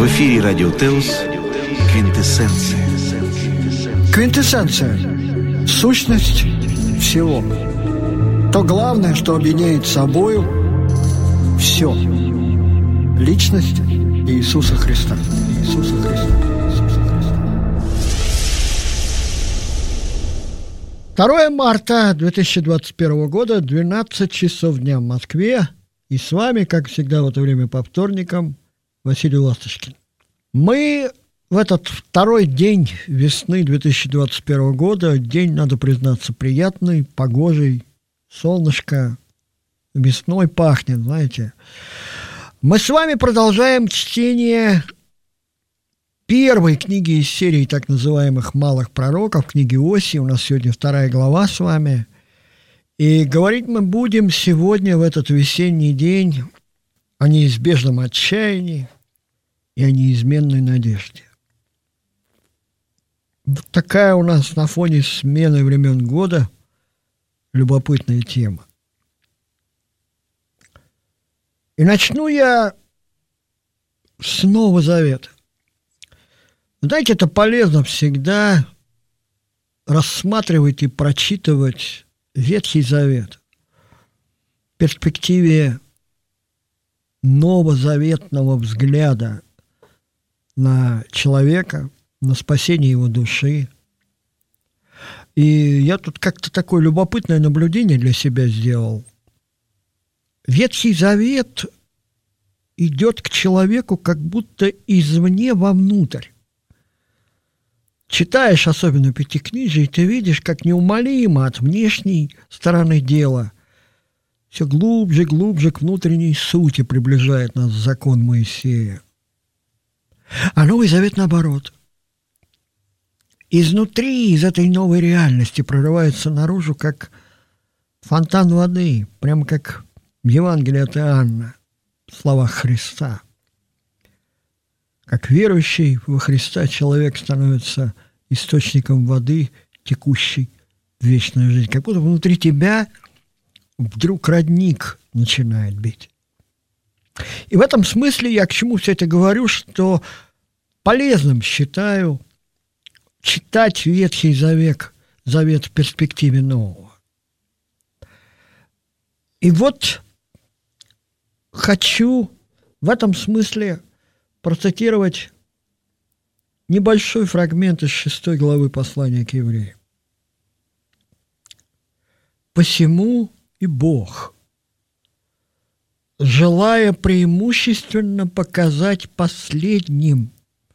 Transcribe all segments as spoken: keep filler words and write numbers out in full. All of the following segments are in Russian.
В эфире Радио Теос «Квинтэссенция». Квинтэссенция – сущность всего. То главное, что объединяет собою все. Личность Иисуса Христа. Иисуса Христа. Иисуса Христа. второе марта две тысячи двадцать первого года, двенадцать часов дня в Москве. И с вами, как всегда в это время по вторникам, Василий Ласточкин. Мы в этот второй день весны две тысячи двадцать первого года, день, надо признаться, приятный, погожий, солнышко, весной пахнет, знаете. Мы с вами продолжаем чтение первой книги из серии так называемых «Малых пророков», книги Осии. У нас сегодня вторая глава с вами. И говорить мы будем сегодня, в этот весенний день, о неизбежном отчаянии и о неизменной надежде. Вот такая у нас на фоне смены времен года любопытная тема. И начну я с Нового Завета. Знаете, это полезно всегда рассматривать и прочитывать Ветхий Завет в перспективе новозаветного взгляда на человека, на спасение его души. И я тут как-то такое любопытное наблюдение для себя сделал. Ветхий Завет идет к человеку как будто извне вовнутрь. Читаешь особенно Пятикнижие, и ты видишь, как неумолимо от внешней стороны дела все глубже и глубже к внутренней сути приближает нас закон Моисея. А Новый Завет наоборот. Изнутри, из этой новой реальности прорывается наружу, как фонтан воды, прямо как в Евангелии от Иоанна, в словах Христа. Как верующий во Христа человек становится источником воды, текущей в вечную жизнь. Как будто внутри тебя вдруг родник начинает бить. И в этом смысле я к чему все это говорю, что полезным считаю читать Ветхий Завет, Завет в перспективе нового. И вот хочу в этом смысле процитировать небольшой фрагмент из шестой главы послания к евреям. «Посему и Бог, желая преимущественно показать последним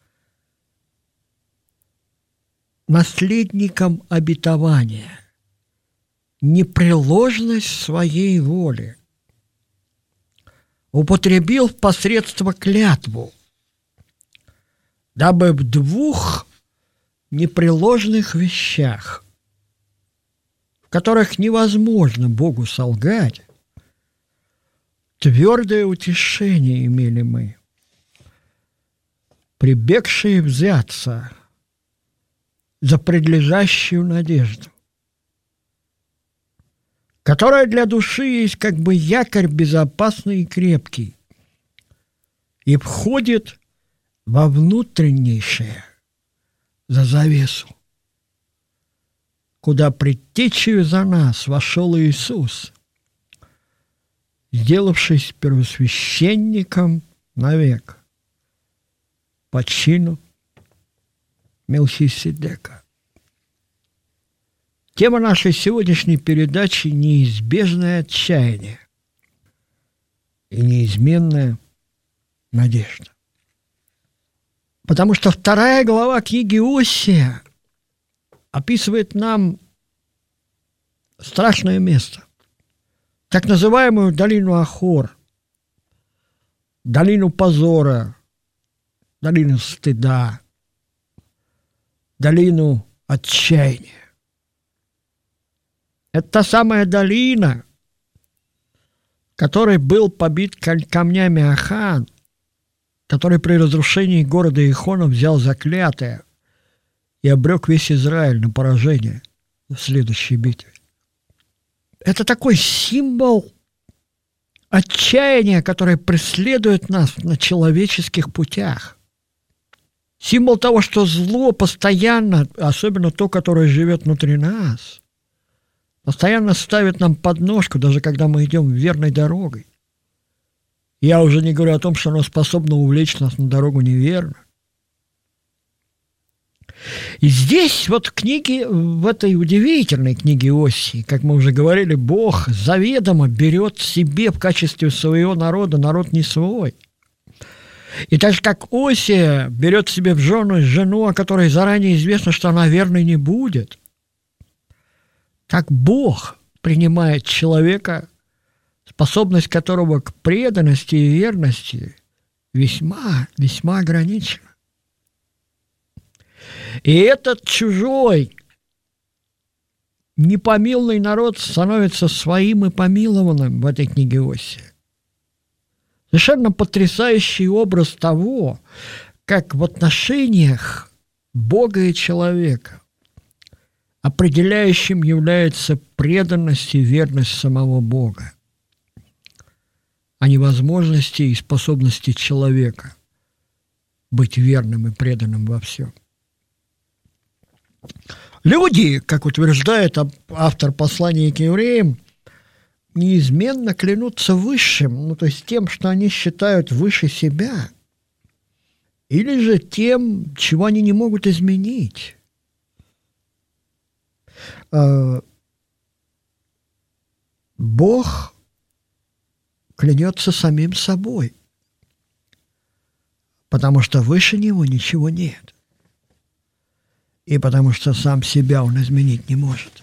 наследникам обетования непреложность своей воли, употребил в посредство клятву, дабы в двух непреложных вещах, в которых невозможно Богу солгать, твердое утешение имели мы, прибегшие взяться за предлежащую надежду, которая для души есть как бы якорь безопасный и крепкий, и входит во внутреннейшее, за завесу, куда предтечею за нас вошел Иисус, сделавшись первосвященником навек по чину Мелхиседека. Тема нашей сегодняшней передачи – неизбежное отчаяние и неизменная надежда. Потому что вторая глава книги Осия описывает нам страшное место, так называемую долину Ахор, долину позора, долину стыда, долину отчаяния. Это та самая долина, которой был побит камнями Ахан, который при разрушении города Ихона взял заклятое и обрек весь Израиль на поражение в следующей битве. Это такой символ отчаяния, которое преследует нас на человеческих путях. Символ того, что зло постоянно, особенно то, которое живет внутри нас, постоянно ставит нам подножку, даже когда мы идем верной дорогой. Я уже не говорю о том, что оно способно увлечь нас на дорогу неверно. И здесь вот в книге, в этой удивительной книге Осии, как мы уже говорили, Бог заведомо берет себе в качестве своего народа народ не свой. И так же, как Осия берет себе в жену жену, о которой заранее известно, что она верной не будет, так Бог принимает человека, способность которого к преданности и верности весьма, весьма ограничена. И этот чужой, непомилный народ становится своим и помилованным в этой книге Осии. Совершенно потрясающий образ того, как в отношениях Бога и человека определяющим является преданность и верность самого Бога, а не возможности и способности человека быть верным и преданным во всем. Люди, как утверждает автор послания к евреям, неизменно клянутся высшим, ну, то есть тем, что они считают выше себя, или же тем, чего они не могут изменить. Бог клянется самим собой, потому что выше него ничего нет, и потому что сам себя он изменить не может.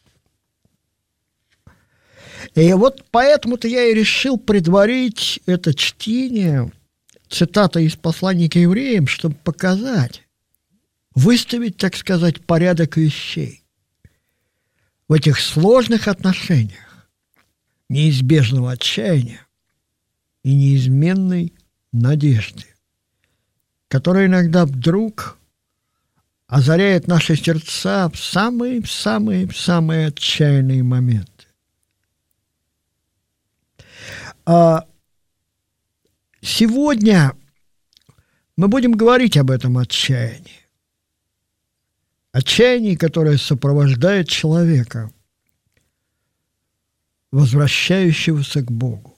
И вот поэтому-то я и решил предварить это чтение цитатой из послания к евреям, чтобы показать, выставить, так сказать, порядок вещей в этих сложных отношениях неизбежного отчаяния и неизменной надежды, которая иногда вдруг озаряет наши сердца в самые-самые-самые отчаянные моменты. А сегодня мы будем говорить об этом отчаянии. Отчаянии, которое сопровождает человека, возвращающегося к Богу.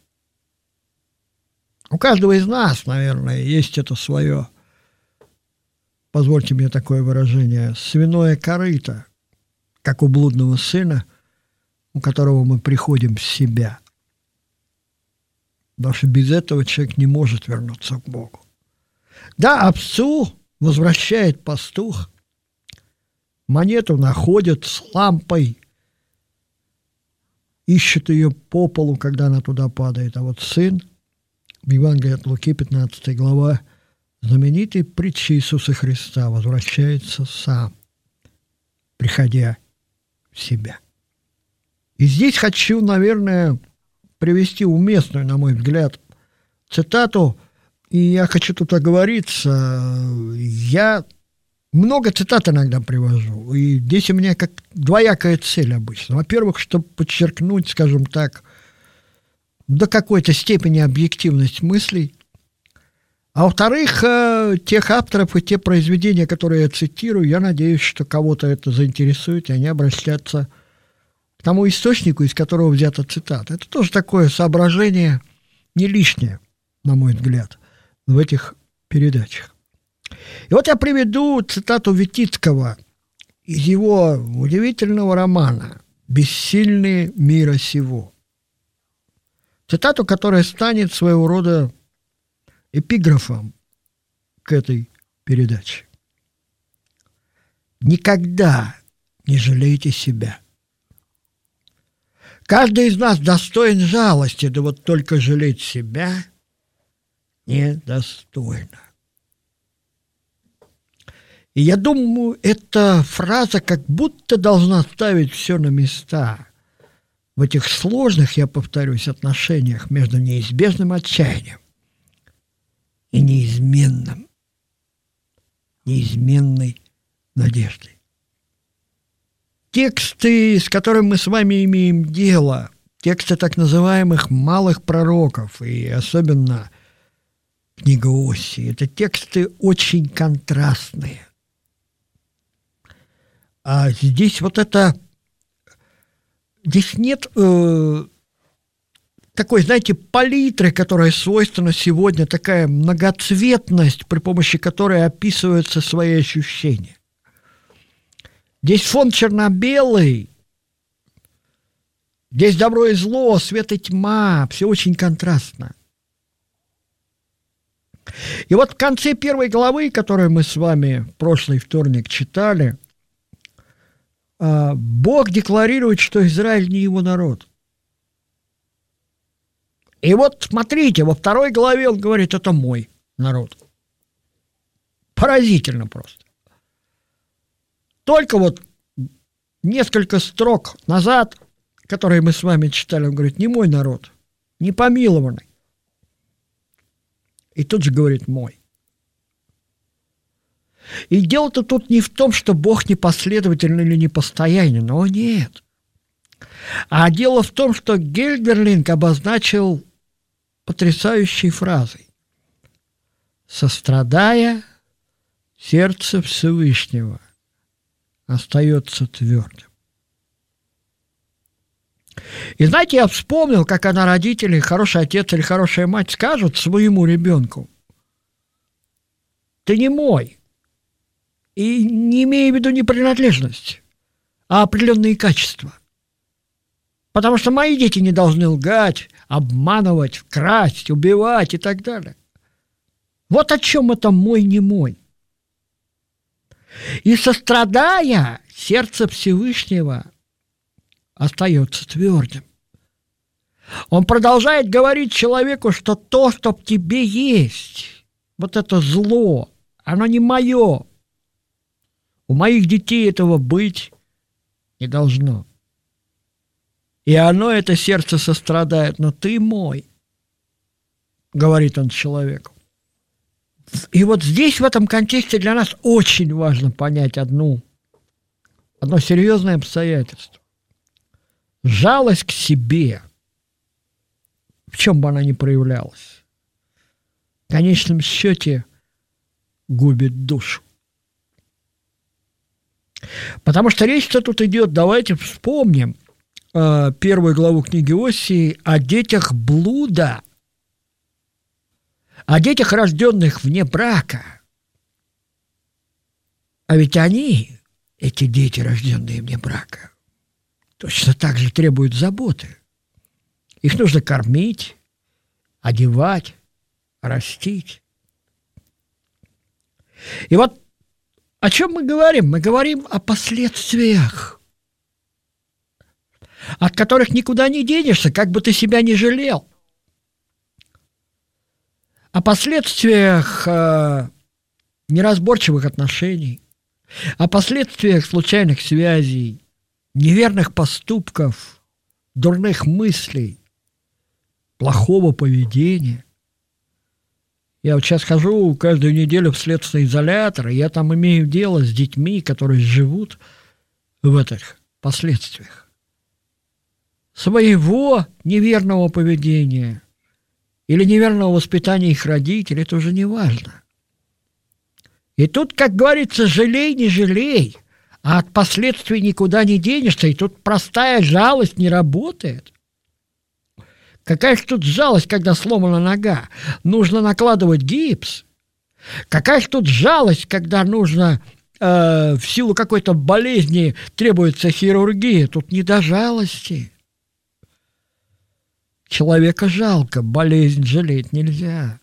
У каждого из нас, наверное, есть это свое, позвольте мне такое выражение, свиное корыто, как у блудного сына, у которого мы приходим в себя. Потому что без этого человек не может вернуться к Богу. Да, овцу возвращает пастух, монету находят с лампой, ищет ее по полу, когда она туда падает. А вот сын, в Евангелии от Луки, пятнадцатая глава, знаменитой притчи Иисуса Христа, возвращается сам, приходя в себя. И здесь хочу, наверное, привести уместную, на мой взгляд, цитату, и я хочу тут оговориться. Я много цитат иногда привожу, и здесь у меня как двоякая цель обычно. Во-первых, чтобы подчеркнуть, скажем так, до какой-то степени объективность мыслей, а во-вторых, тех авторов и те произведения, которые я цитирую, я надеюсь, что кого-то это заинтересует, и они обратятся к тому источнику, из которого взята цитата. Это тоже такое соображение не лишнее, на мой взгляд, в этих передачах. И вот я приведу цитату Витицкого из его удивительного романа «Бессильные мира сего». Цитату, которая станет своего рода эпиграфом к этой передаче. Никогда не жалейте себя. Каждый из нас достоин жалости, да вот только жалеть себя недостойно. И я думаю, эта фраза как будто должна ставить все на места в этих сложных, я повторюсь, отношениях между неизбежным отчаянием и неизменным, неизменной надеждой. Тексты, с которыми мы с вами имеем дело, тексты так называемых малых пророков, и особенно книга Осии. Это тексты очень контрастные. А здесь вот это... Здесь нет э, такой, знаете, палитры, которая свойственна сегодня, такая многоцветность, при помощи которой описываются свои ощущения. Здесь фон черно-белый, здесь добро и зло, свет и тьма, все очень контрастно. И вот в конце первой главы, которую мы с вами в прошлый вторник читали, Бог декларирует, что Израиль не его народ. И вот смотрите, во второй главе он говорит, это мой народ. Поразительно просто. Только вот несколько строк назад, которые мы с вами читали, он говорит, не мой народ, не помилованный. И тут же говорит, мой. И дело-то тут не в том, что Бог непоследовательный или непостоянен, но нет. А дело в том, что Гельдерлинг обозначил потрясающей фразой: «Сострадая, сердце Всевышнего остается твердым». И знаете, я вспомнил, как она родители, хороший отец или хорошая мать скажут своему ребенку: «Ты не мой». И не имея в виду не принадлежность, а определенные качества. Потому что мои дети не должны лгать, обманывать, красть, убивать и так далее. Вот о чем это мой, не мой. И сострадая, сердце Всевышнего остается твердым. Он продолжает говорить человеку, что то, что в тебе есть, вот это зло, оно не мое. У моих детей этого быть не должно. И оно, это сердце, сострадает, но ты мой, говорит он человеку. И вот здесь, в этом контексте, для нас очень важно понять одну, одно серьезное обстоятельство. Жалость к себе, в чем бы она ни проявлялась, в конечном счете губит душу. Потому что речь-то тут идет, давайте вспомним э, первую главу книги Осии о детях блуда, о детях, рожденных вне брака. А ведь они, эти дети, рожденные вне брака, точно так же требуют заботы. Их нужно кормить, одевать, растить. И вот о чем мы говорим? Мы говорим о последствиях, от которых никуда не денешься, как бы ты себя ни жалел. О последствиях э, неразборчивых отношений, о последствиях случайных связей, неверных поступков, дурных мыслей, плохого поведения. Я вот сейчас хожу каждую неделю в следственный изолятор, и я там имею дело с детьми, которые живут в этих последствиях своего неверного поведения или неверного воспитания их родителей, это уже не важно. И тут, как говорится, жалей, не жалей, а от последствий никуда не денешься, и тут простая жалость не работает. Какая же тут жалость, когда сломана нога? Нужно накладывать гипс. Какая же тут жалость, когда нужно э, в силу какой-то болезни требуется хирургия? Тут не до жалости. Человека жалко, болезнь жалеть нельзя.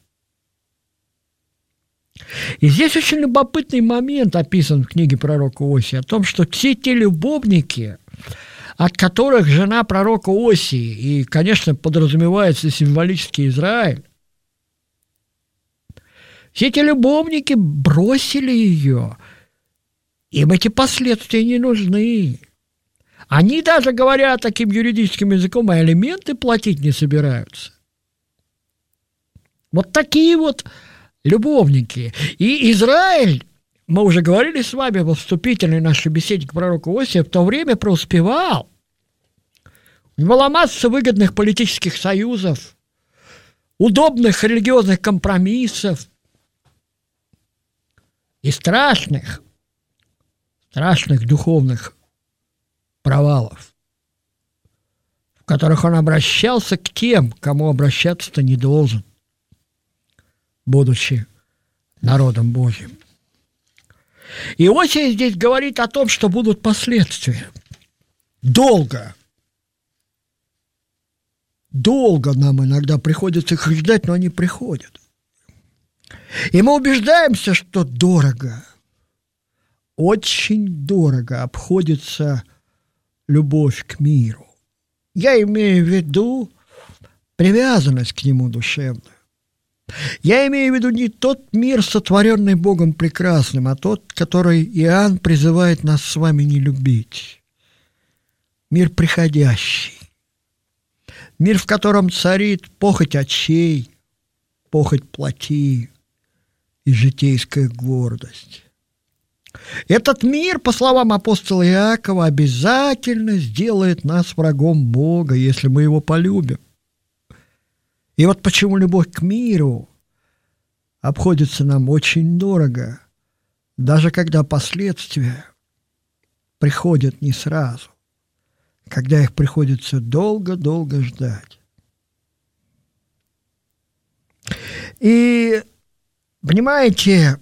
И здесь очень любопытный момент описан в книге пророка Осии о том, что все те любовники, от которых жена пророка Осии, и, конечно, подразумевается символически Израиль, все эти любовники бросили ее, им эти последствия не нужны. Они даже, говоря таким юридическим языком, алименты платить не собираются. Вот такие вот любовники. И Израиль, мы уже говорили с вами во вступительной нашей беседе к пророку Осии, в то время преуспевал. У него была масса выгодных политических союзов. удобных религиозных компромиссов и страшных, страшных духовных провалов, в которых он обращался к тем, кому обращаться-то не должен, будучи народом Божьим. Иосия здесь говорит о том, что будут последствия. Долго. Долго нам иногда приходится их ждать, но они приходят. И мы убеждаемся, что дорого, очень дорого обходится любовь к миру. Я имею в виду привязанность к нему душевную. Я имею в виду не тот мир, сотворенный Богом прекрасным, а тот, который Иоанн призывает нас с вами не любить. Мир приходящий. Мир, в котором царит похоть очей, похоть плоти и житейская гордость. Этот мир, по словам апостола Иакова, обязательно сделает нас врагом Бога, если мы его полюбим. И вот почему любовь к миру обходится нам очень дорого, даже когда последствия приходят не сразу, когда их приходится долго-долго ждать. И, понимаете,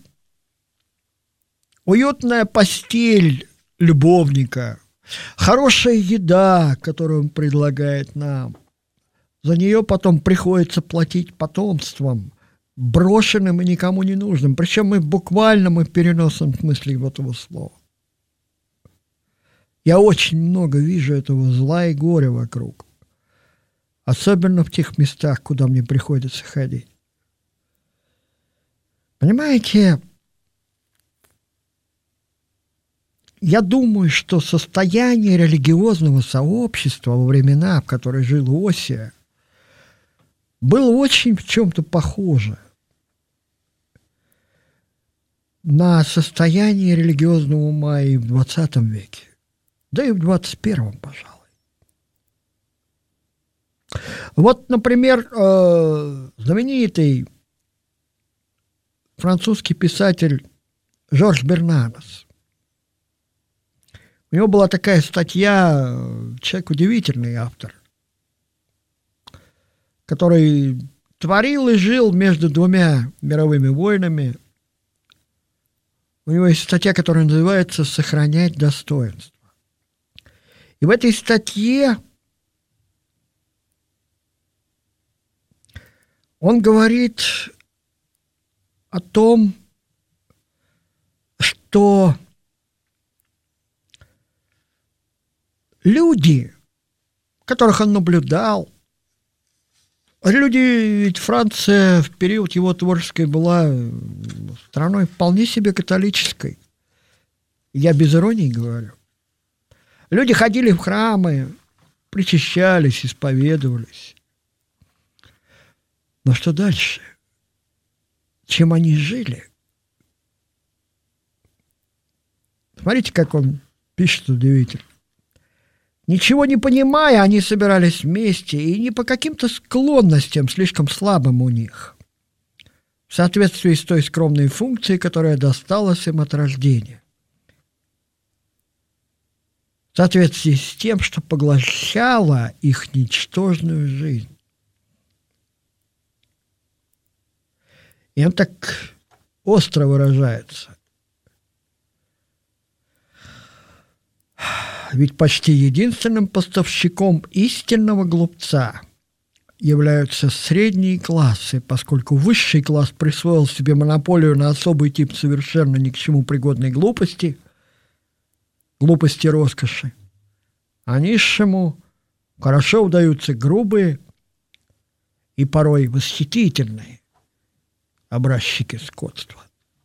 уютная постель любовника, хорошая еда, которую он предлагает нам, за нее потом приходится платить потомством, брошенным и никому не нужным. Причем мы в буквальном и переносном смысле этого слова. Я очень много вижу этого зла и горя вокруг. Особенно в тех местах, куда мне приходится ходить. Понимаете, я думаю, что состояние религиозного сообщества во времена, в которые жил Иосия, было очень в чем-то похоже на состояние религиозного ума и в двадцатом веке, да и в двадцать первом, пожалуй. Вот, например, знаменитый французский писатель Жорж Бернанос. У него была такая статья, человек удивительный автор, который творил и жил между двумя мировыми войнами. У него есть статья, которая называется «Сохранять достоинство». И в этой статье он говорит о том, что люди, которых он наблюдал, люди, ведь Франция в период его творческой была страной вполне себе католической. Я без иронии говорю. Люди ходили в храмы, причащались, исповедовались. Но что дальше? Чем они жили? Смотрите, как он пишет удивительно. Ничего не понимая, они собирались вместе, и не по каким-то склонностям, слишком слабым у них, в соответствии с той скромной функцией, которая досталась им от рождения, в соответствии с тем, что поглощало их ничтожную жизнь. И он так остро выражается. Ведь почти единственным поставщиком истинного глупца являются средние классы, поскольку высший класс присвоил себе монополию на особый тип совершенно ни к чему пригодной глупости, глупости роскоши, а низшему хорошо удаются грубые и порой восхитительные образчики скотства.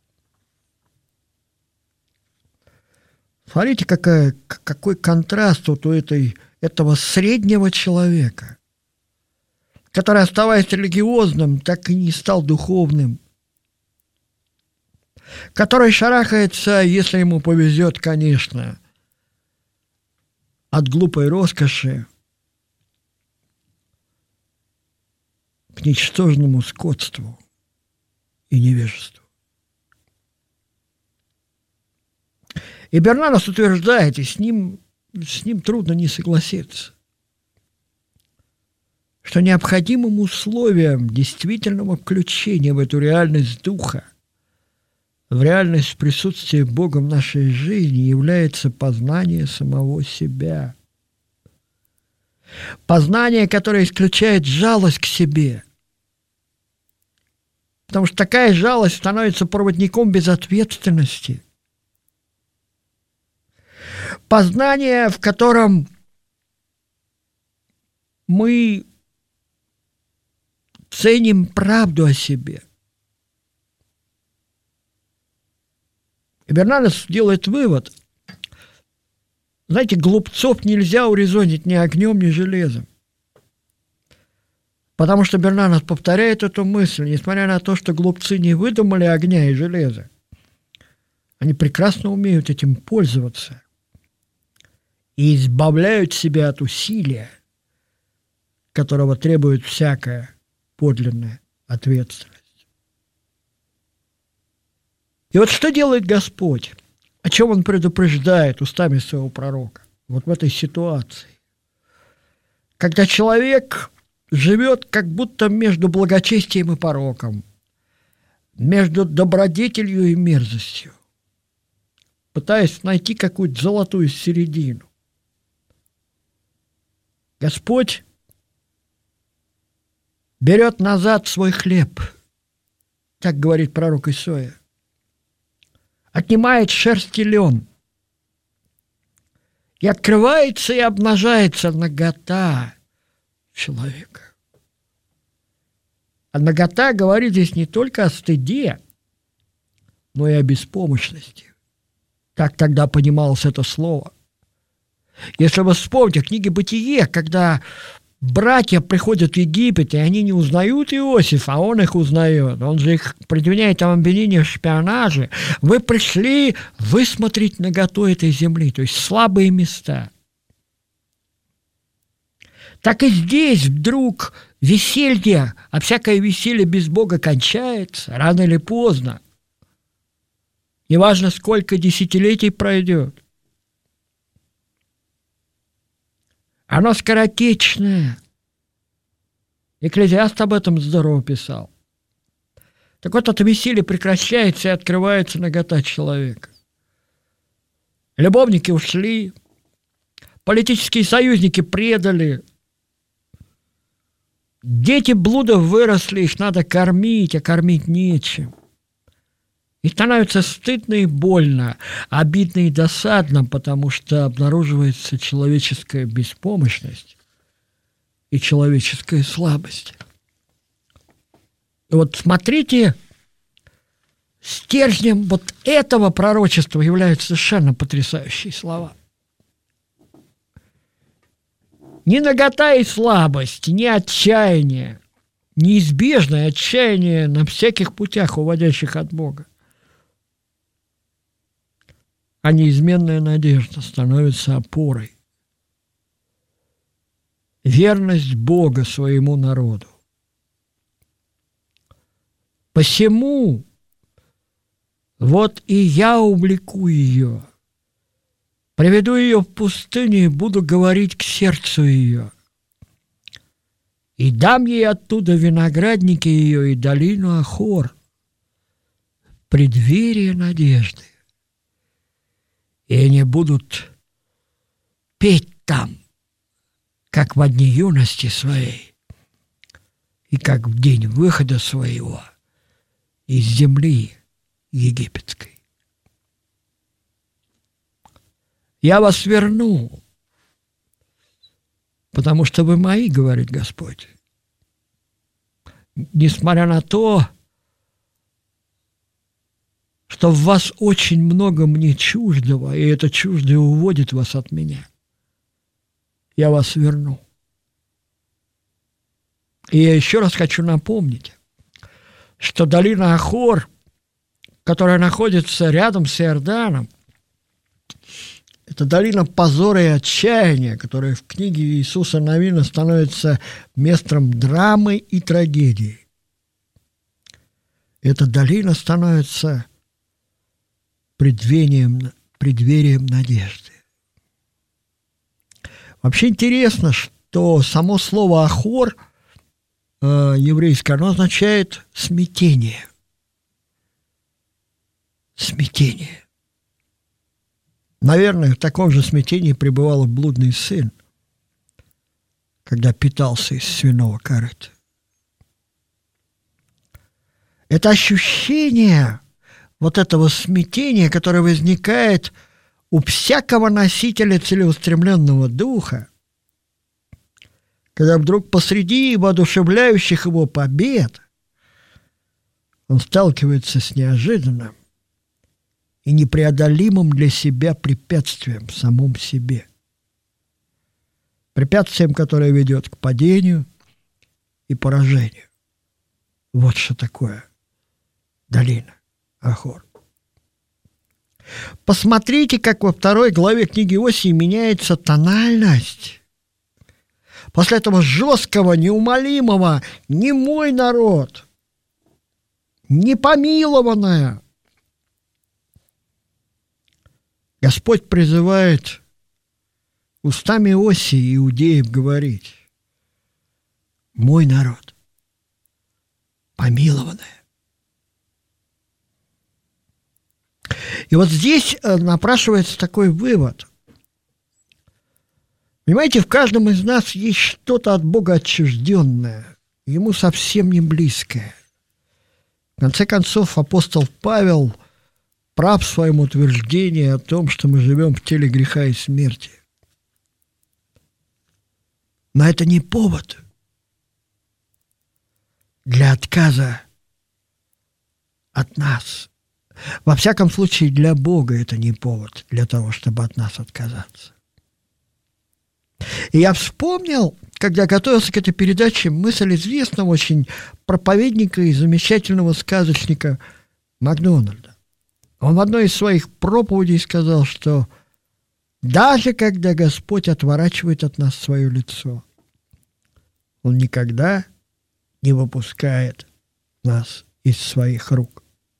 Смотрите, какая, какой контраст вот у этой, этого среднего человека, который, оставаясь религиозным, так и не стал духовным, который шарахается, если ему повезет, конечно, от глупой роскоши, к ничтожному скотству и невежеству. И Бернанос утверждает, и с ним, с ним трудно не согласиться, что необходимым условием действительного включения в эту реальность духа, в реальность присутствия Бога в нашей жизни является познание самого себя. Познание, которое исключает жалость к себе. Потому что такая жалость становится проводником безответственности. Познание, в котором мы ценим правду о себе. И Бернанос делает вывод. Знаете, глупцов нельзя урезонить ни огнем, ни железом. Потому что Бернанос повторяет эту мысль, несмотря на то, что глупцы не выдумали огня и железа. Они прекрасно умеют этим пользоваться и избавляют себя от усилия, которого требует всякая подлинная ответственность. И вот что делает Господь? О чем Он предупреждает устами своего пророка? Вот в этой ситуации. Когда человек живет как будто между благочестием и пороком, между добродетелью и мерзостью, пытаясь найти какую-то золотую середину. Господь берет назад свой хлеб, так говорит пророк Исаия, отнимает шерсть и лен, и открывается и обнажается нагота человека. А нагота говорит здесь не только о стыде, но и о беспомощности. Так тогда понималось это слово. Если вы вспомните книги «Бытие», когда братья приходят в Египет, и они не узнают Иосифа, а он их узнает. Он же их предъявляет там обвинение в шпионаже. Вы пришли высмотреть наготу этой земли, то есть слабые места. Так и здесь вдруг веселье, а всякое веселье без Бога кончается, рано или поздно. Неважно, сколько десятилетий пройдет. Оно скоротечное. Экклезиаст об этом здорово писал. Так вот, это веселье прекращается, и открывается нагота человека. Любовники ушли, политические союзники предали, дети блудов выросли, их надо кормить, а кормить нечем. И становится стыдно и больно, обидно и досадно, потому что обнаруживается человеческая беспомощность и человеческая слабость. И вот смотрите, стержнем вот этого пророчества являются совершенно потрясающие слова. Ни нагота и слабость, ни отчаяние, неизбежное отчаяние на всяких путях, уводящих от Бога, а неизменная надежда становится опорой. Верность Бога своему народу. Посему вот и я увлеку ее, приведу ее в пустыню и буду говорить к сердцу ее, и дам ей оттуда виноградники ее и долину Ахор, преддверие надежды. И они будут петь там, как в дни юности своей, и как в день выхода своего из земли египетской. Я вас верну, потому что вы мои, говорит Господь. Несмотря на то, что в вас очень много мне чуждого, и это чуждое уводит вас от меня. Я вас верну. И я еще раз хочу напомнить, что долина Ахор, которая находится рядом с Иорданом, Это долина позора и отчаяния, которая в книге Иисуса Навина становится местом драмы и трагедии. Эта долина становится предвением, преддверием надежды. Вообще интересно, что само слово «ахор» э, еврейское, оно означает смятение. Смятение. Наверное, в таком же смятении пребывал и блудный сын, когда питался из свиного корыта. Это ощущение вот этого смятения, которое возникает у всякого носителя целеустремленного духа, когда вдруг посреди воодушевляющих его побед он сталкивается с неожиданным и непреодолимым для себя препятствием в самом себе. Препятствием, которое ведет к падению и поражению. Вот что такое долина Ахор. Посмотрите, как во второй главе книги Осии меняется тональность. После этого жесткого, неумолимого «не мой народ», «непомилованная», Господь призывает устами Осии иудеев говорить: «Мой народ, помилованная». И вот здесь напрашивается такой вывод. Понимаете, в каждом из нас есть что-то от Бога отчужденное, ему совсем не близкое. В конце концов, апостол Павел прав в своем утверждении о том, что мы живем в теле греха и смерти. Но это не повод для отказа от нас. Во всяком случае, для Бога это не повод для того, чтобы от нас отказаться. И я вспомнил, когда готовился к этой передаче, мысль известного очень проповедника и замечательного сказочника Макдональда. Он в одной из своих проповедей сказал, что даже когда Господь отворачивает от нас свое лицо, Он никогда не выпускает нас из своих рук.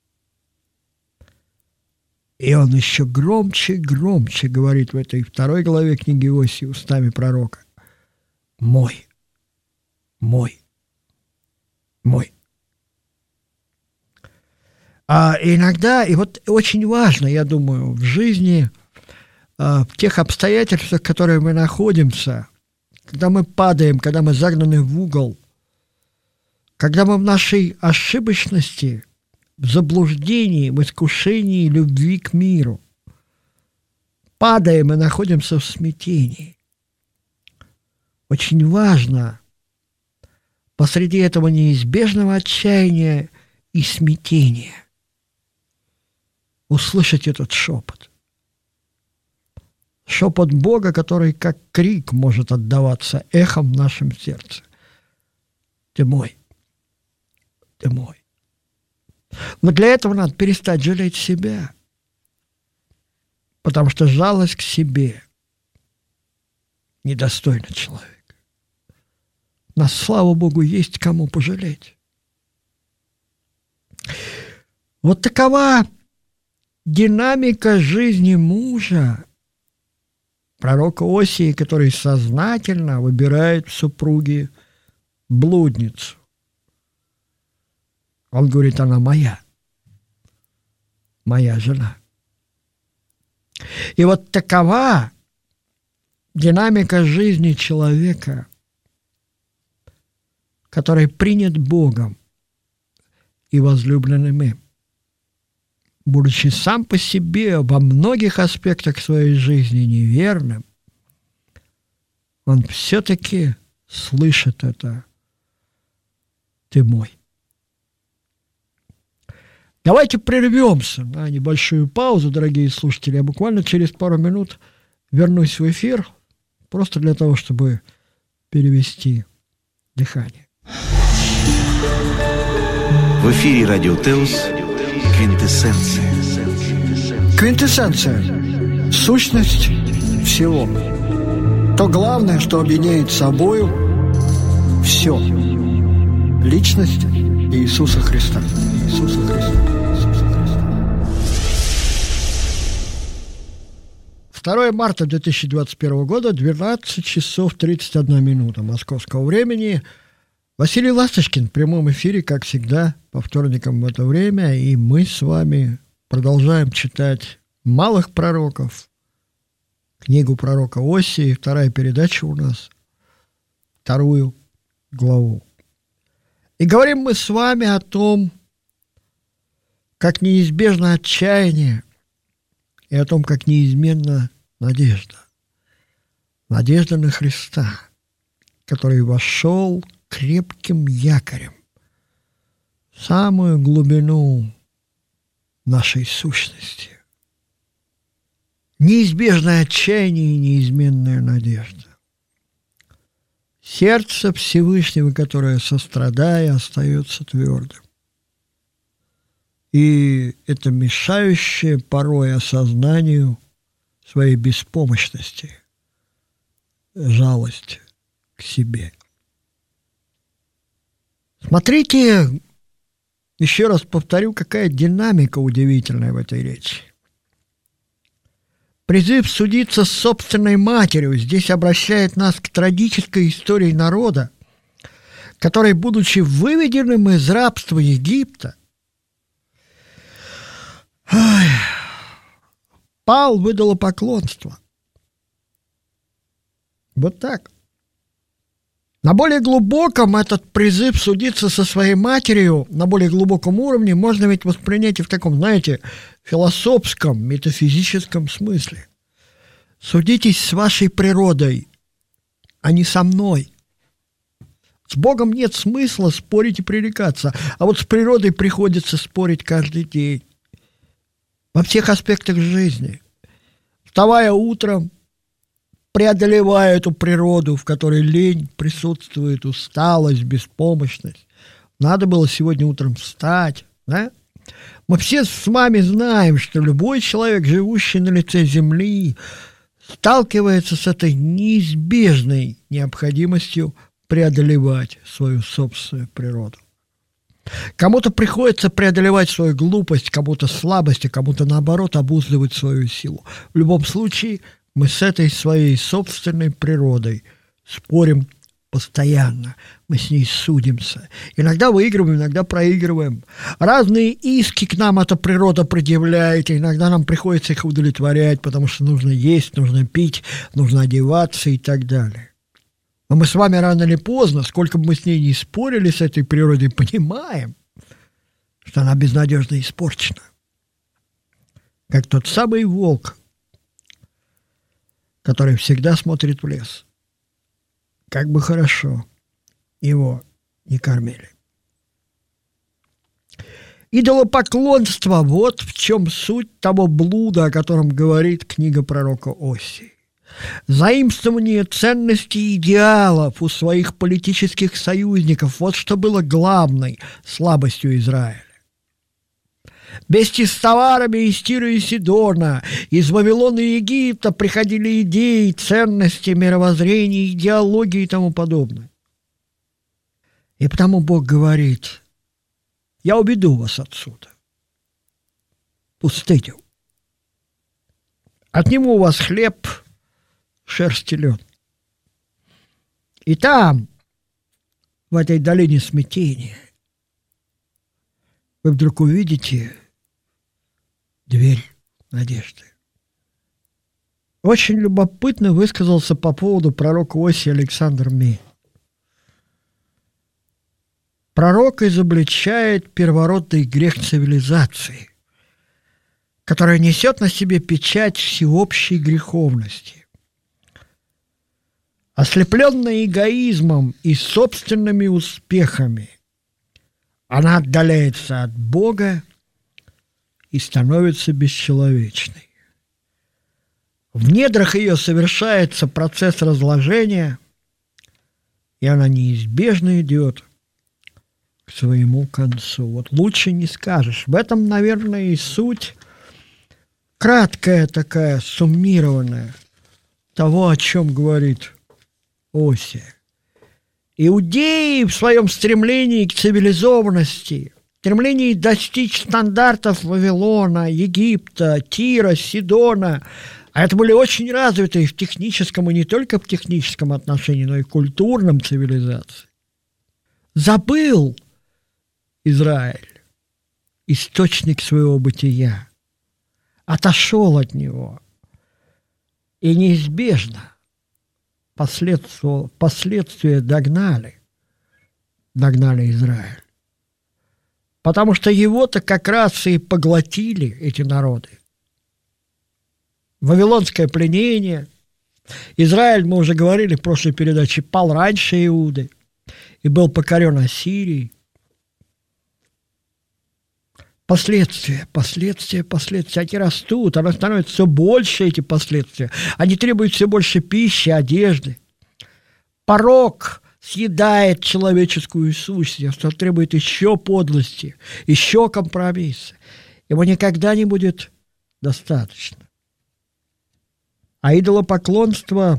И он еще громче и громче говорит в этой второй главе книги Осии устами пророка: «Мой, мой, мой». А иногда, и вот очень важно, я думаю, в жизни, в тех обстоятельствах, в которых мы находимся, когда мы падаем, когда мы загнаны в угол, когда мы в нашей ошибочности, в заблуждении, в искушении любви к миру падаем и находимся в смятении. Очень важно посреди этого неизбежного отчаяния и смятения услышать этот шепот. Шепот Бога, который как крик может отдаваться эхом в нашем сердце. Ты мой, ты мой. Но для этого надо перестать жалеть себя, потому что жалость к себе недостойна человека. Нас, слава Богу, есть кому пожалеть. Вот такова динамика жизни мужа, пророка Осии, который сознательно выбирает в супруге блудницу. Он говорит: она моя, моя жена. И вот такова динамика жизни человека, который принят Богом и возлюбленным им. Будучи сам по себе во многих аспектах своей жизни неверным, он все-таки слышит это: ты мой. Давайте прервемся на небольшую паузу, дорогие слушатели. Я буквально через пару минут вернусь в эфир, просто для того, чтобы перевести дыхание. В эфире Радио Теос «Квинтэссенция». Квинтэссенция. сущность всего. То главное, что объединяет собою все. Личность Иисуса Христа. Иисуса Христа. Иисуса Христа. второе марта две тысячи двадцать первого года, двенадцать часов тридцать одна минута московского времени. Василий Ласточкин в прямом эфире, как всегда, по вторникам в это время. И мы с вами продолжаем читать «Малых пророков», книгу пророка Осии, вторая передача у нас, вторую главу. И говорим мы с вами о том, как неизбежно отчаяние, и о том, как неизменна надежда. Надежда на Христа, который вошел крепким якорем в самую глубину нашей сущности. Неизбежное отчаяние и неизменная надежда. Сердце Всевышнего, которое, сострадая, остается твердым. И это мешающее порой осознанию своей беспомощности, жалость к себе. Смотрите, еще раз повторю, какая динамика удивительная в этой речи. Призыв судиться с собственной матерью здесь обращает нас к трагической истории народа, который, будучи выведенным из рабства Египта, ой, пал в идолопоклонство. Вот так. На более глубоком этот призыв судиться со своей матерью, на более глубоком уровне, можно ведь воспринять и в таком, знаете, философском, метафизическом смысле. Судитесь с вашей природой, а не со мной. С Богом нет смысла спорить и пререкаться, а вот с природой приходится спорить каждый день. Во всех аспектах жизни. Вставая утром, преодолевая эту природу, в которой лень присутствует, усталость, беспомощность. Надо было сегодня утром встать, да? Мы все с вами знаем, что любой человек, живущий на лице земли, сталкивается с этой неизбежной необходимостью преодолевать свою собственную природу. Кому-то приходится преодолевать свою глупость, кому-то слабость, а кому-то, наоборот, обуздывать свою силу. В любом случае, мы с этой своей собственной природой спорим постоянно. Мы с ней судимся. Иногда выигрываем, иногда проигрываем. Разные иски к нам эта природа предъявляет, и иногда нам приходится их удовлетворять, потому что нужно есть, нужно пить, нужно одеваться и так далее. Но мы с вами рано или поздно, сколько бы мы с ней ни спорили, с этой природой, понимаем, что она безнадежно испорчена. Как тот самый волк, который всегда смотрит в лес. Как бы хорошо его не кормили. Идолопоклонство – вот в чем суть того блуда, о котором говорит книга пророка Осии. Заимствование ценностей и идеалов у своих политических союзников – вот что было главной слабостью Израиля. Вместе с товарами из Тира и Сидона, из Вавилона и Египта приходили идеи, ценности, мировоззрения, идеологии и тому подобное. И потому Бог говорит: я уведу вас отсюда, пустыню. Отниму у вас хлеб, шерсть и лен. И там, в этой долине смятения, вы вдруг увидите дверь надежды. Очень любопытно высказался по поводу пророка Осии Александр Мей. Пророк изобличает первородный грех цивилизации, который несет на себе печать всеобщей греховности. Ослепленная эгоизмом и собственными успехами, она отдаляется от Бога и становится бесчеловечной. В недрах ее совершается процесс разложения, и она неизбежно идет к своему концу. Вот лучше не скажешь. В этом, наверное, и суть краткая такая, суммированная того, о чем говорит Осия. Иудеи в своем стремлении к цивилизованности, стремлении достичь стандартов Вавилона, Египта, Тира, Сидона, а это были очень развитые в техническом и не только в техническом отношении, но и в культурном цивилизации. Забыл Израиль источник своего бытия, отошел от него, и неизбежно последствия, последствия догнали, догнали Израиль. Потому что его-то как раз и поглотили эти народы. Вавилонское пленение. Израиль, мы уже говорили в прошлой передаче, пал раньше Иуды и был покорен Ассирией. Последствия, последствия, последствия, они растут, они становятся все больше, эти последствия. Они требуют все больше пищи, одежды. Порок съедает человеческую сущность, он требует еще подлости, еще компромисса. Его никогда не будет достаточно. А идолопоклонство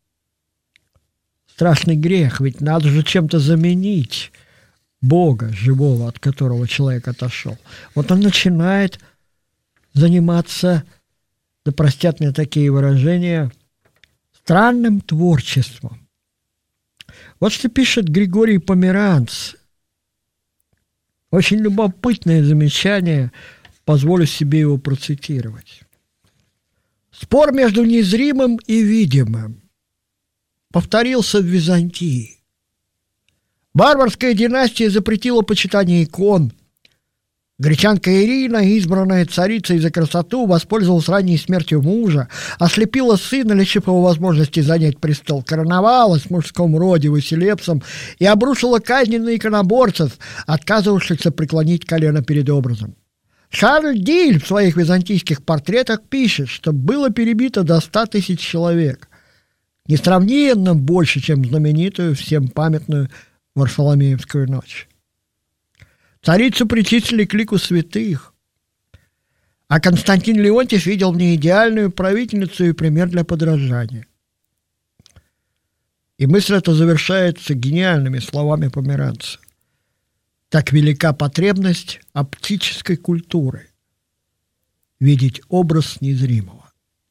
– страшный грех, ведь надо же чем-то заменить Бога живого, от которого человек отошел. Вот он начинает заниматься, да простят мне такие выражения, странным творчеством. Вот что пишет Григорий Померанц. Очень любопытное замечание, позволю себе его процитировать. Спор между незримым и видимым повторился в Византии. Варварская династия запретила почитание икон. Гречанка Ирина, избранная царицей за красоту, воспользовалась ранней смертью мужа, ослепила сына, лишив его возможности занять престол, короновалась в мужском роде Василепсом и обрушила казнь на иконоборцев, отказывавшихся преклонить колено перед образом. Шарль Диль в своих византийских портретах пишет, что было перебито до ста тысяч человек, несравненно больше, чем знаменитую, всем памятную Варфоломеевскую ночь. Царицу причислили к лику святых, а Константин Леонтьев видел в ней идеальную правительницу и пример для подражания. И мысль эта завершается гениальными словами Померанца. Так велика потребность оптической культуры видеть образ незримого.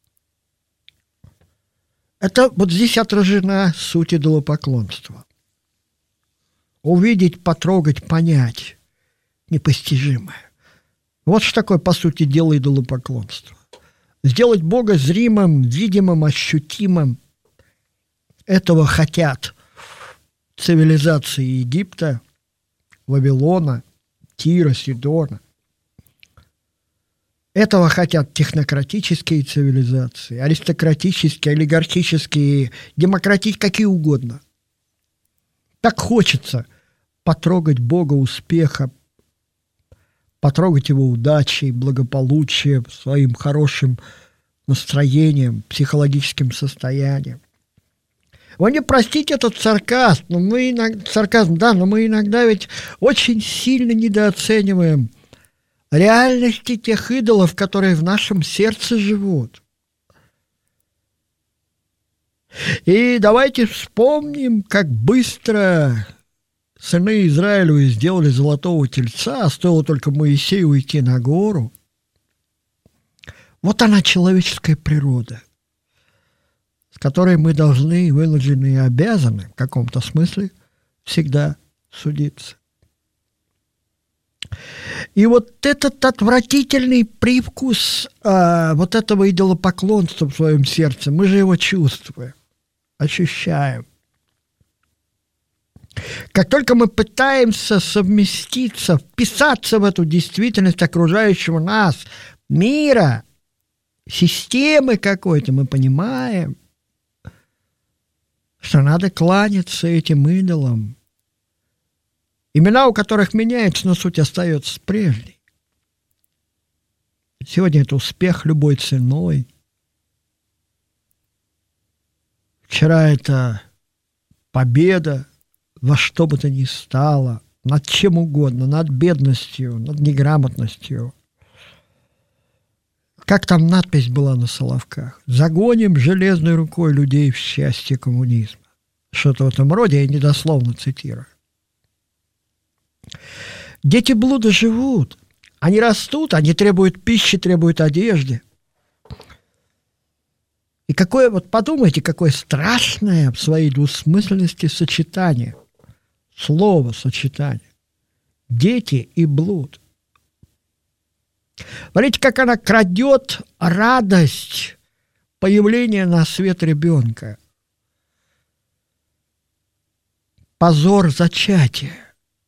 Это вот здесь отражена суть идолопоклонства. Увидеть, потрогать, понять непостижимое. Вот что такое, по сути дела, идолопоклонство. Сделать Бога зримым, видимым, ощутимым. Этого хотят цивилизации Египта, Вавилона, Тира, Сидона. Этого хотят технократические цивилизации, аристократические, олигархические, демократические, какие угодно. Так хочется потрогать Бога успеха, потрогать его удачей, благополучием, своим хорошим настроением, психологическим состоянием. Вы мне простите этот сарказм, но мы иногда, сарказм, да, но мы иногда ведь очень сильно недооцениваем реальности тех идолов, которые в нашем сердце живут. И давайте вспомним, как быстро сыны Израилю сделали золотого тельца, стоило только Моисею уйти на гору. Вот она, человеческая природа, с которой мы должны, вынуждены и обязаны в каком-то смысле всегда судиться. И вот этот отвратительный привкус а, вот этого идолопоклонства в своем сердце, мы же его чувствуем, ощущаем. Как только мы пытаемся совместиться, вписаться в эту действительность окружающего нас мира, системы какой-то, мы понимаем, что надо кланяться этим идолам, имена у которых меняются, но суть остается прежней. Сегодня это успех любой ценой. Вчера это победа во что бы то ни стало, над чем угодно, над бедностью, над неграмотностью. Как там надпись была на Соловках? «Загоним железной рукой людей в счастье коммунизма». Что-то в этом роде, я недословно цитирую. Дети блуда живут. Они растут, они требуют пищи, требуют одежды. И какое, вот подумайте, какое страшное в своей двусмысленности сочетание. Слово сочетание. Дети и блуд. Смотрите, как она крадет радость появления на свет ребенка. Позор зачатия.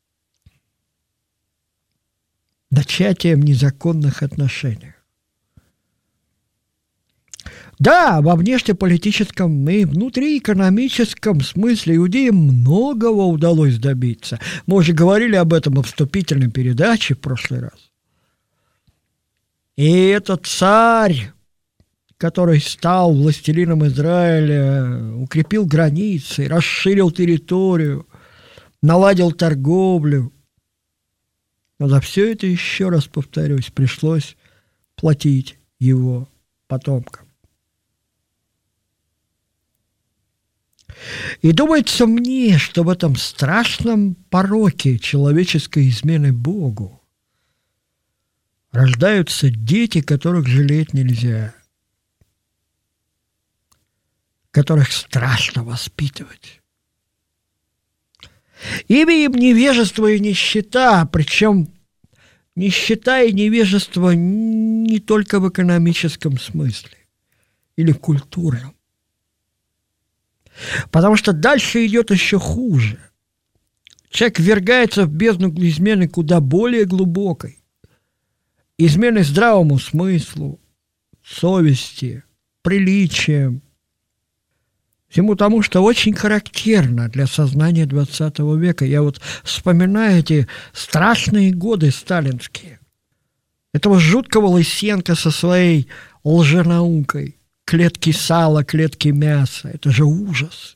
Зачатие в незаконных отношениях. Да, во внешнеполитическом и внутриэкономическом смысле иудеям многого удалось добиться. Мы уже говорили об этом в вступительной передаче в прошлый раз. И этот царь, который стал властелином Израиля, укрепил границы, расширил территорию, наладил торговлю. Но за все это, еще раз повторюсь, пришлось платить его потомкам. И думается мне, что в этом страшном пороке человеческой измены Богу рождаются дети, которых жалеть нельзя, которых страшно воспитывать. Имя им невежество и нищета, причем нищета и невежество не только в экономическом смысле или культурном. Потому что дальше идет еще хуже. Человек ввергается в бездну измены куда более глубокой. Измены здравому смыслу, совести, приличиям. Всему тому, что очень характерно для сознания двадцатого века. Я вот вспоминаю эти страшные годы сталинские. Этого жуткого Лысенко со своей лженаукой. Клетки сала, клетки мяса. Это же ужас.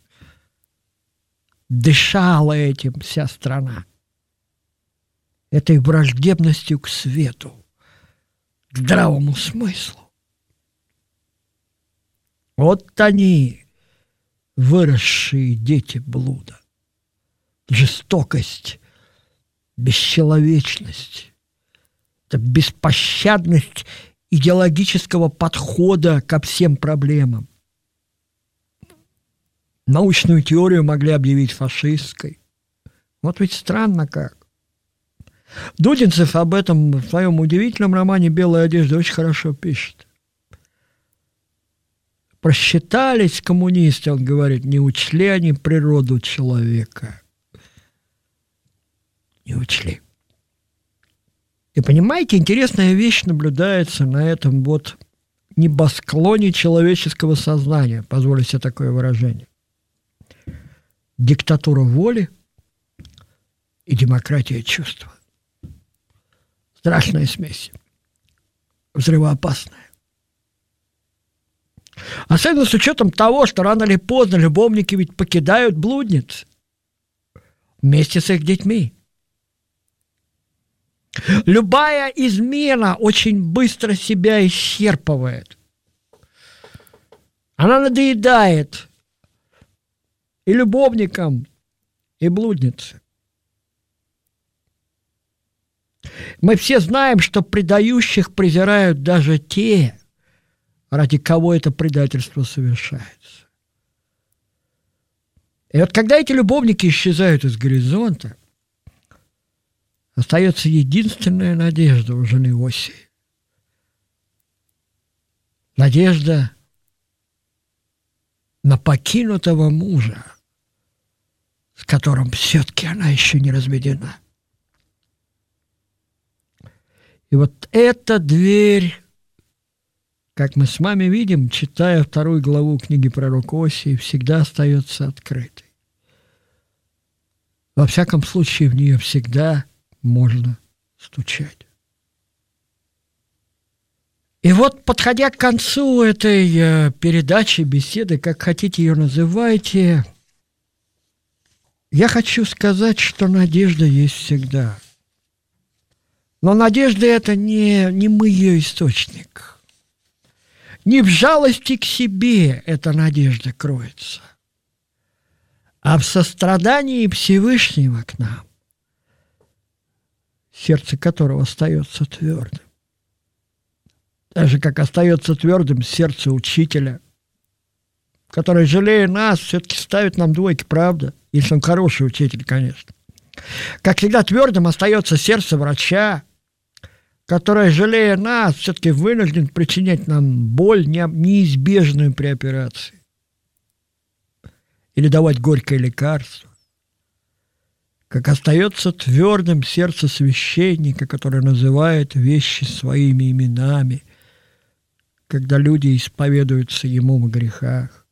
Дышала этим вся страна. Этой враждебностью к свету, к здравому смыслу. Вот они, выросшие дети блуда. Жестокость, бесчеловечность, это беспощадность идеологического подхода ко всем проблемам. Научную теорию могли объявить фашистской. Вот ведь странно как. Дудинцев об этом в своем удивительном романе «Белая одежда» очень хорошо пишет. Просчитались коммунисты, он говорит, не учли они природу человека. Не учли. И понимаете, интересная вещь наблюдается на этом вот небосклоне человеческого сознания, позволю себе такое выражение. Диктатура воли и демократия чувства. Страшная смесь. Взрывоопасная. Особенно с учетом того, что рано или поздно любовники ведь покидают блудниц вместе с их детьми. Любая измена очень быстро себя исчерпывает. Она надоедает и любовникам, и блуднице. Мы все знаем, что предающих презирают даже те, ради кого это предательство совершается. И вот когда эти любовники исчезают из горизонта, остается единственная надежда у жены Оси. Надежда на покинутого мужа, с которым все-таки она еще не разведена. И вот эта дверь, как мы с вами видим, читая вторую главу книги пророка Осии, всегда остается открытой. Во всяком случае, в нее всегда можно стучать. И вот, подходя к концу этой э, передачи, беседы, как хотите ее называйте, я хочу сказать, что надежда есть всегда. Но надежда – это не, не мы ее источник. Не в жалости к себе эта надежда кроется, а в сострадании Всевышнего к нам, сердце которого остается твердым. Так же, как остается твердым сердце учителя, который, жалея нас, все-таки ставит нам двойки, правда? Если он хороший учитель, конечно. Как всегда, твердым остается сердце врача, который, жалея нас, все-таки вынужден причинять нам боль неизбежную при операции. Или давать горькое лекарство. Как остается твердым сердце священника, который называет вещи своими именами, когда люди исповедуются ему в грехах.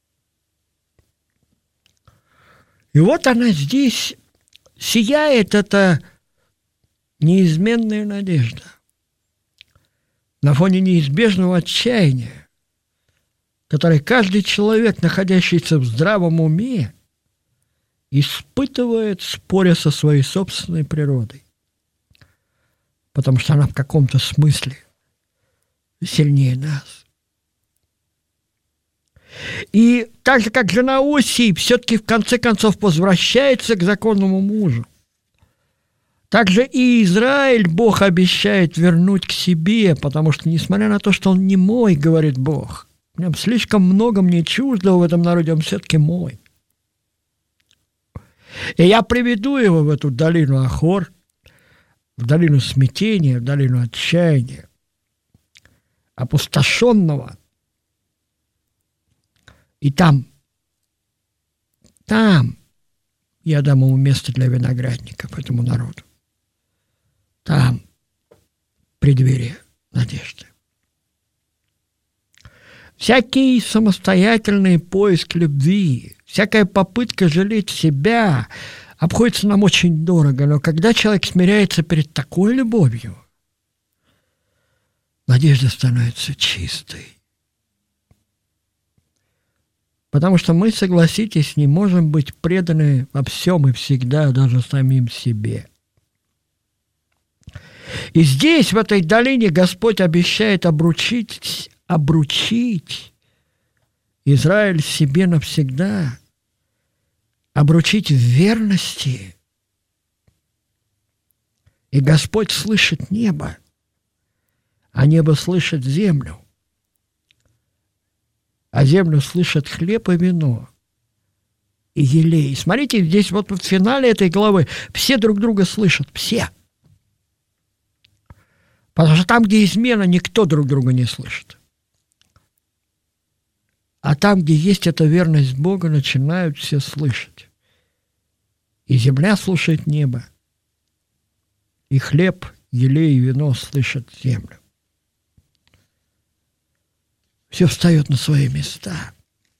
И вот она здесь сияет, эта неизменная надежда на фоне неизбежного отчаяния, которое каждый человек, находящийся в здравом уме, испытывает, споря со своей собственной природой, потому что она в каком-то смысле сильнее нас. И так же, как жена Осии все-таки в конце концов возвращается к законному мужу, так же и Израиль Бог обещает вернуть к себе, потому что, несмотря на то, что он не мой, говорит Бог, в нем слишком много мне чуждого в этом народе, он все-таки мой. И я приведу его в эту долину Ахор, в долину смятения, в долину отчаяния, опустошенного. И там, там я дам ему место для виноградников, этому народу. Там, преддверие надежды. Всякий самостоятельный поиск любви, всякая попытка жалеть себя обходится нам очень дорого, но когда человек смиряется перед такой любовью, надежда становится чистой. Потому что мы, согласитесь, не можем быть преданы во всем и всегда, даже самим себе. И здесь, в этой долине, Господь обещает обручить, обручить Израиль себе навсегда, обручить в верности. И Господь слышит небо, а небо слышит землю, а землю слышат хлеб и вино, и елей. Смотрите, здесь вот в финале этой главы все друг друга слышат, все. Потому что там, где измена, никто друг друга не слышит. А там, где есть эта верность Бога, начинают все слышать. И земля слушает небо, и хлеб, елей и вино слышат землю. Все встает на свои места.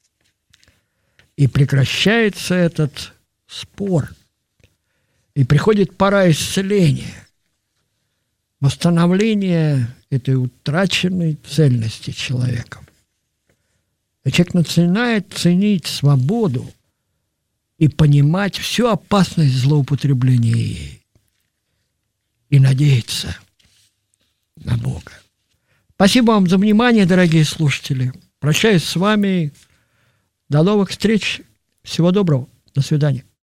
И прекращается этот спор. И приходит пора исцеления, восстановления этой утраченной цельности человеком. И человек начинает ценить свободу и понимать всю опасность злоупотребления ей. И надеяться на Бога. Спасибо вам за внимание, дорогие слушатели. Прощаюсь с вами. До новых встреч. Всего доброго. До свидания.